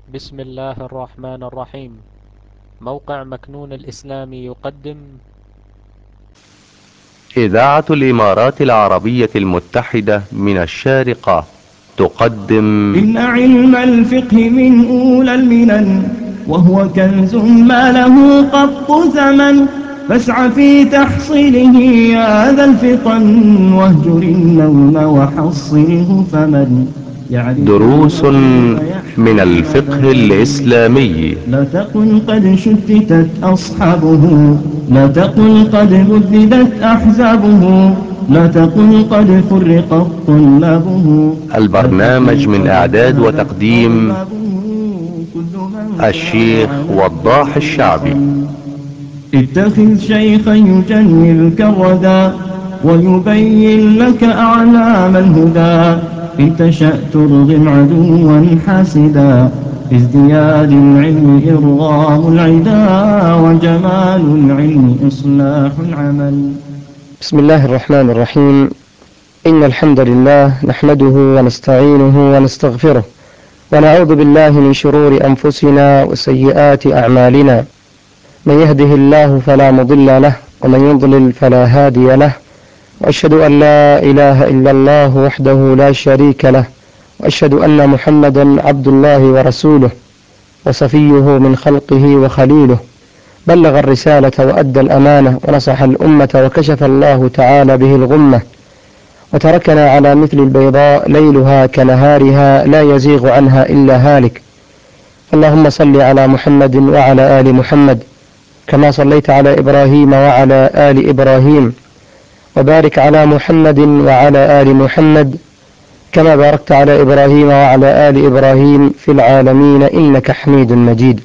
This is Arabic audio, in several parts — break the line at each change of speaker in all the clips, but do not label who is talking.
بسم الله الرحمن الرحيم. موقع مكنون الإسلامي يقدم
إذاعة الإمارات العربية المتحدة من الشارقة تقدم
إن علم الفقه من أولى المنن، وهو كنز ما له قط ثمن، فاسع في تحصيله يا ذا الفطن، واهجر النوم وحصله فمن يعرف
دروس
المغرب يحيا
من الفقه
أبدا.
الإسلامي.
لا تقل قد شتتت أصحابه، لا تقل قد بددت أحزابه، لا تقل قد فرقت طلابه، لا
البرنامج
تقل
من
قد
إعداد
ذهبت
وتقديم
أربابه. كل من سار
الشيخ
على
وضاح
الدرب
الشعبي.
وصل. اتخذ شيخا يجنبك الردى، ويبين لك أعلام الهدى. إن تشأ ترغم عدوا حاسدا، في ازدياد العلم إرغام العدا، وجمال العلم إصلاح العمل.
بسم الله الرحمن الرحيم. إن الحمد لله نحمده ونستعينه ونستغفره، ونعوذ بالله من شرور أنفسنا وسيئات أعمالنا. من يهده الله فلا مضل له، ومن يضلل فلا هادي له. وأشهد أن لا إله إلا الله وحده لا شريك له، وأشهد أن محمدا عبد الله ورسوله، وصفيه من خلقه وخليله. بلغ الرسالة وأدى الأمانة، ونصح الأمة، وكشف الله تعالى به الغمة، وتركنا على مثل البيضاء ليلها كنهارها، لا يزيغ عنها إلا هالك. اللهم صل على محمد وعلى آل محمد، كما صليت على إبراهيم وعلى آل إبراهيم، وبارك على محمد وعلى آل محمد، كما باركت على إبراهيم وعلى آل إبراهيم في العالمين إنك حميد مجيد.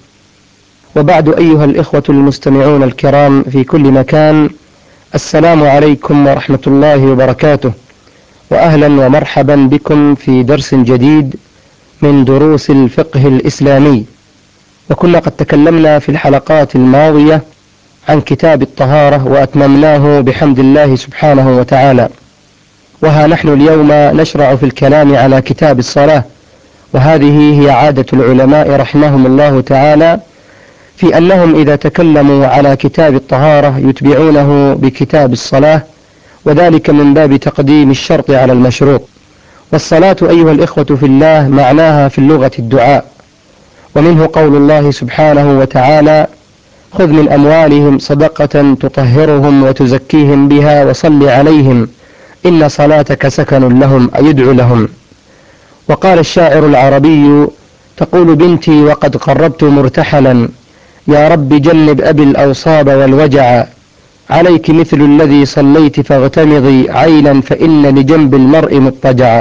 وبعد، أيها الإخوة المستمعون الكرام في كل مكان، السلام عليكم ورحمة الله وبركاته، وأهلا ومرحبا بكم في درس جديد من دروس الفقه الإسلامي. وكنا قد تكلمنا في الحلقات الماضية عن كتاب الطهارة، وأتممناه بحمد الله سبحانه وتعالى. وها نحن اليوم نشرع في الكلام على كتاب الصلاة، وهذه هي عادة العلماء رحمهم الله تعالى، في أنهم إذا تكلموا على كتاب الطهارة يتبعونه بكتاب الصلاة، وذلك من باب تقديم الشرط على المشروط. والصلاة أيها الإخوة في الله معناها في اللغة الدعاء، ومنه قول الله سبحانه وتعالى: خذ من أموالهم صدقة تطهرهم وتزكيهم بها وصل عليهم إن صلاتك سكن لهم، أي ادع لهم. وقال الشاعر العربي: تقول بنتي وقد قربت مرتحلا، يا رب جنب أبي الأوصاب والوجع، عليك مثل الذي صليت فاغتمضي عينا، فإن لجنب المرء مضطجعا.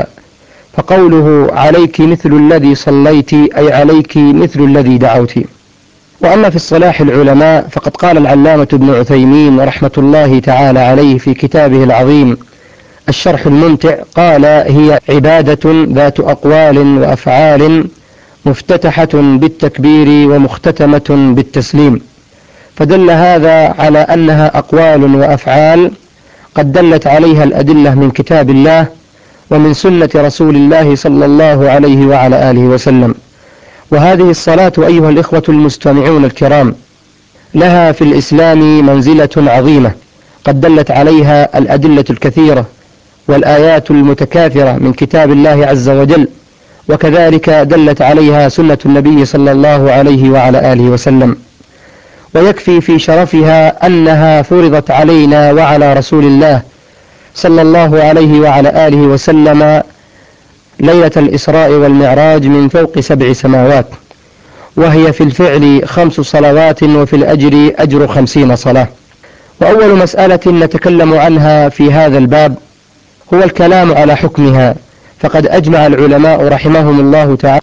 فقوله عليك مثل الذي صليت، أي عليك مثل الذي دعوت. وأما في الصلاح العلماء فقد قال العلامة ابن عثيمين رحمة الله تعالى عليه في كتابه العظيم الشرح الممتع، قال: هي عبادة ذات أقوال وأفعال، مفتتحة بالتكبير ومختتمة بالتسليم. فدل هذا على أنها أقوال وأفعال قد دلت عليها الأدلة من كتاب الله ومن سنة رسول الله صلى الله عليه وعلى آله وسلم. وهذه الصلاة أيها الإخوة المستمعون الكرام لها في الإسلام منزلة عظيمة، قد دلت عليها الأدلة الكثيرة والآيات المتكاثرة من كتاب الله عز وجل، وكذلك دلت عليها سنة النبي صلى الله عليه وعلى آله وسلم. ويكفي في شرفها أنها فرضت علينا وعلى رسول الله صلى الله عليه وعلى آله وسلم ليلة الإسراء والمعراج من فوق 7 سماوات، وهي في الفعل 5 صلوات، وفي الأجر أجر 50 صلاة. وأول مسألة نتكلم عنها في هذا الباب هو الكلام على حكمها، فقد أجمع العلماء رحمهم الله تعالى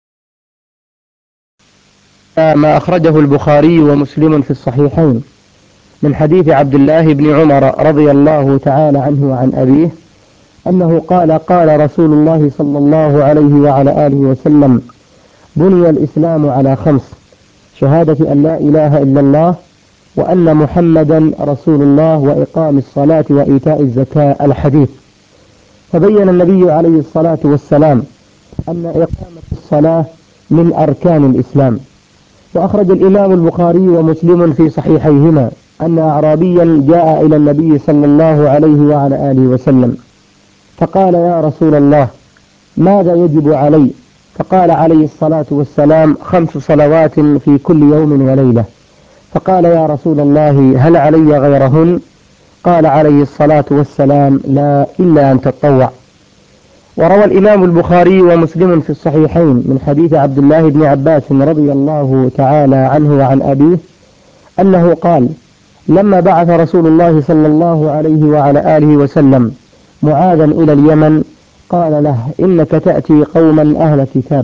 ما أخرجه البخاري ومسلم في الصحيحين من حديث عبد الله بن عمر رضي الله تعالى عنه وعن أبيه أنه قال: قال رسول الله صلى الله عليه وعلى آله وسلم: بني الإسلام على 5: شهادة أن لا إله إلا الله، وأن محمدا رسول الله، وإقام الصلاة، وإيتاء الزكاة. الحديث. فبين النبي عليه الصلاة والسلام أن إقامة الصلاة من أركان الإسلام. وأخرج الإمام البخاري ومسلم في صحيحيهما أن أعرابيا جاء إلى النبي صلى الله عليه وعلى آله وسلم فقال: يا رسول الله، ماذا يجب علي؟ فقال عليه الصلاة والسلام: 5 صلوات في كل يوم وليلة. فقال: يا رسول الله، هل علي غيرهن؟ قال عليه الصلاة والسلام: لا، إلا أن تتطوع. وروى الإمام البخاري ومسلم في الصحيحين من حديث عبد الله بن عباس رضي الله تعالى عنه وعن أبيه أنه قال: لما بعث رسول الله صلى الله عليه وعلى آله وسلم معاذا إلى اليمن قال له: إنك تأتي قوما أهل كتاب،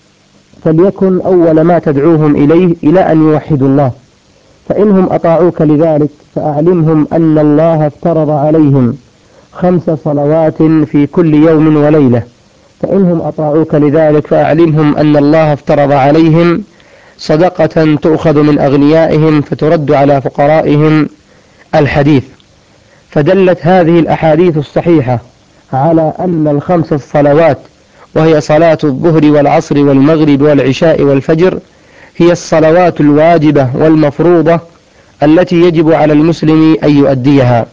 فليكن أول ما تدعوهم إليه إلى أن يوحدوا الله، فإنهم أطاعوك لذلك فأعلمهم أن الله افترض عليهم 5 صلوات في كل يوم وليلة، فإنهم أطاعوك لذلك فأعلمهم أن الله افترض عليهم صدقة تؤخذ من أغنيائهم فترد على فقرائهم. الحديث. فدلت هذه الأحاديث الصحيحة على أن ال5 الصلوات، وهي صلاة الظهر والعصر والمغرب والعشاء والفجر، هي الصلوات الواجبة والمفروضة التي يجب على المسلم أن يؤديها.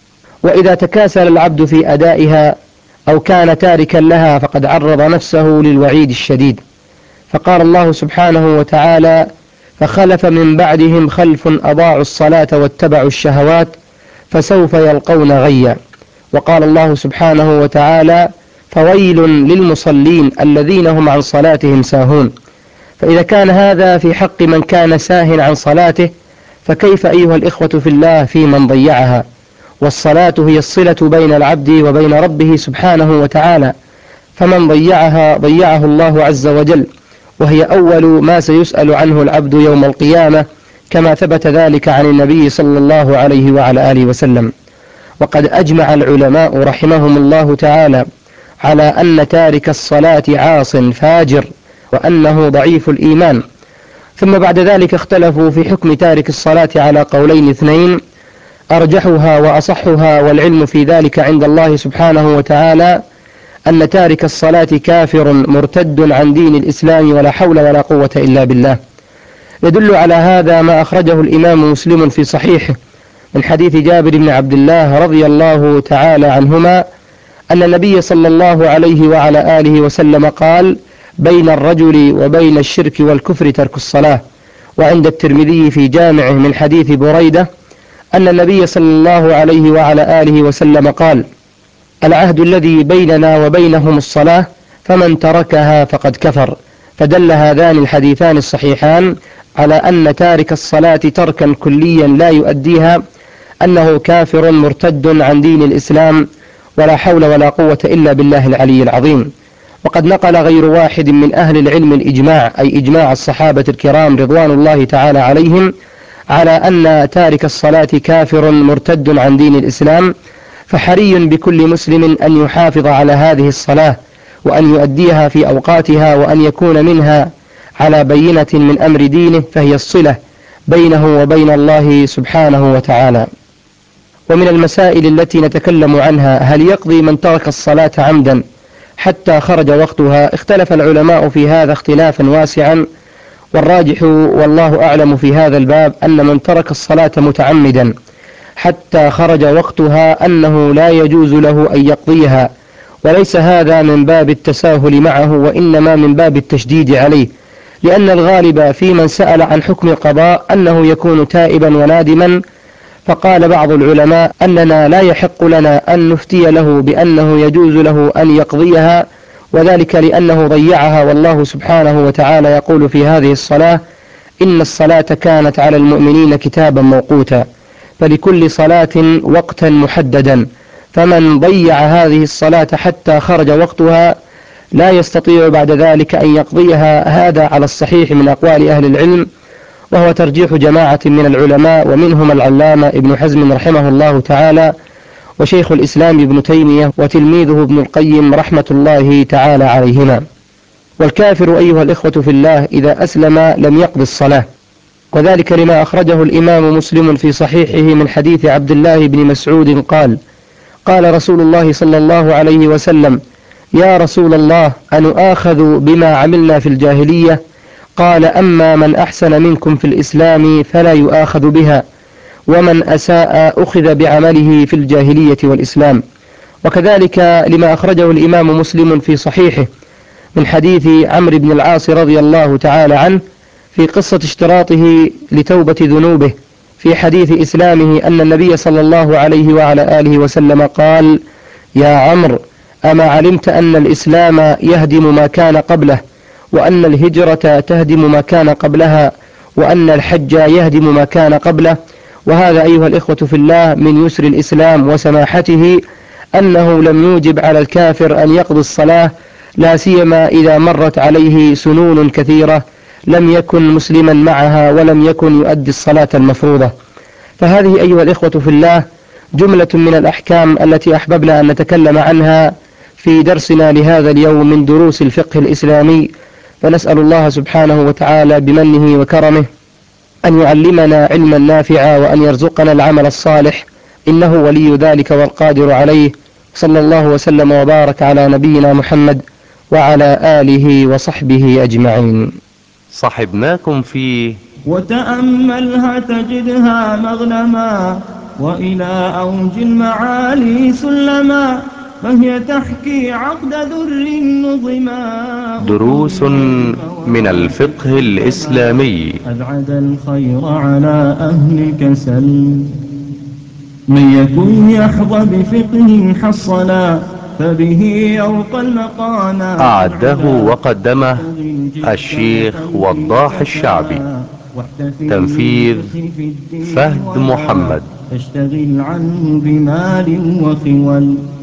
وإذا تكاسل العبد في أدائها أو كان تاركا لها فقد عرض نفسه للوعيد الشديد. فقال الله سبحانه وتعالى: فخلف من بعدهم خلف أضاعوا الصلاة واتبعوا الشهوات فسوف يلقون غيا. وقال الله سبحانه وتعالى: فويل للمصلين الذين هم عن صلاتهم ساهون. فإذا كان هذا في حق من كان ساهٍ عن صلاته، فكيف أيها الإخوة في الله في من ضيعها؟ والصلاة هي الصلة بين العبد وبين ربه سبحانه وتعالى، فمن ضيعها ضيعه الله عز وجل، وهي أول ما سيسأل عنه العبد يوم القيامة، كما ثبت ذلك عن النبي صلى الله عليه وعلى آله وسلم. وقد أجمع العلماء رحمهم الله تعالى على أن تارك الصلاة عاص فاجر، وأنه ضعيف الإيمان. ثم بعد ذلك اختلفوا في حكم تارك الصلاة على قولين 2 أرجحها وأصحها، والعلم في ذلك عند الله سبحانه وتعالى، أن تارك الصلاة كافر مرتد عن دين الإسلام ولا حول ولا قوة إلا بالله. يدل على هذا ما أخرجه الإمام مسلم في صحيحه من حديث جابر بن عبد الله رضي الله تعالى عنهما أن النبي صلى الله عليه وعلى آله وسلم قال: بين الرجل وبين الشرك والكفر ترك الصلاة. وعند الترمذي في جامعه من حديث بريدة أن النبي صلى الله عليه وعلى آله وسلم قال: العهد الذي بيننا وبينهم الصلاة، فمن تركها فقد كفر. فدل هذان الحديثان الصحيحان على أن تارك الصلاة تركا كليا لا يؤديها أنه كافر مرتد عن دين الإسلام ولا حول ولا قوة إلا بالله العلي العظيم. وقد نقل غير واحد من أهل العلم الإجماع، أي إجماع الصحابة الكرام رضوان الله تعالى عليهم، على أن تارك الصلاة كافر مرتد عن دين الإسلام. فحري بكل مسلم أن يحافظ على هذه الصلاة، وأن يؤديها في أوقاتها، وأن يكون منها على بينة من أمر دينه، فهي الصلة بينه وبين الله سبحانه وتعالى. ومن المسائل التي نتكلم عنها: هل يقضي من ترك الصلاة عمدا حتى خرج وقتها؟ اختلف العلماء في هذا اختلافا واسعا، والراجح والله أعلم في هذا الباب أن من ترك الصلاة متعمدا حتى خرج وقتها أنه لا يجوز له أن يقضيها، وليس هذا من باب التساهل معه، وإنما من باب التشديد عليه، لأن الغالب في من سأل عن حكم القضاء أنه يكون تائبا ونادما. فقال بعض العلماء أننا لا يحق لنا أن نفتي له بأنه يجوز له أن يقضيها، وذلك لأنه ضيعها، والله سبحانه وتعالى يقول في هذه الصلاة: إن الصلاة كانت على المؤمنين كتابا موقوتا. فلكل صلاة وقتا محددا، فمن ضيع هذه الصلاة حتى خرج وقتها لا يستطيع بعد ذلك أن يقضيها. هذا على الصحيح من أقوال أهل العلم، وهو ترجيح جماعة من العلماء، ومنهم العلامة ابن حزم رحمه الله تعالى، وشيخ الإسلام ابن تيمية، وتلميذه ابن القيم رحمة الله تعالى عليهما. والكافر أيها الإخوة في الله إذا أسلم لم يقضي الصلاة، وذلك لما أخرجه الإمام مسلم في صحيحه من حديث عبد الله بن مسعود قال: قال رسول الله صلى الله عليه وسلم: يا رسول الله أنؤاخذ بما عملنا في الجاهلية؟ قال أما من أحسن منكم في الإسلام فلا يؤاخذ بها، ومن أساء أخذ بعمله في الجاهلية والإسلام. وكذلك لما أخرجه الإمام مسلم في صحيحه من حديث عمرو بن العاص رضي الله تعالى عنه في قصة اشتراطه لتوبة ذنوبه في حديث إسلامه أن النبي صلى الله عليه وعلى آله وسلم قال: يا عمرو، أما علمت أن الإسلام يهدم ما كان قبله، وأن الهجرة تهدم ما كان قبلها، وأن الحج يهدم ما كان قبله؟ وهذا أيها الإخوة في الله من يسر الإسلام وسماحته، أنه لم يوجب على الكافر أن يقضي الصلاة، لا سيما إذا مرت عليه سنون كثيرة لم يكن مسلما معها ولم يكن يؤدي الصلاة المفروضة. فهذه أيها الإخوة في الله جملة من الأحكام التي أحببنا أن نتكلم عنها في درسنا لهذا اليوم من دروس الفقه الإسلامي، فنسأل الله سبحانه وتعالى بمنه وكرمه أن يعلمنا علما نافعا وأن يرزقنا العمل الصالح، إنه ولي ذلك والقادر عليه. صلى الله وسلم وبارك على نبينا محمد وعلى آله وصحبه أجمعين.
صحبناكم في
وتأملها تجدها مغنما، وإلى أوج المعالي سلما، فهي تحكي عقد ذر نظما.
دروس من الفقه الإسلامي.
أبعد الخير على أهل الكسل، من يكن يحظى بفقه حصنا، فبه يوقى المقانا.
أعده وقدمه الشيخ وضاح الشعبي. تنفيذ فهد محمد.
تشتغل عنه بمال وخول.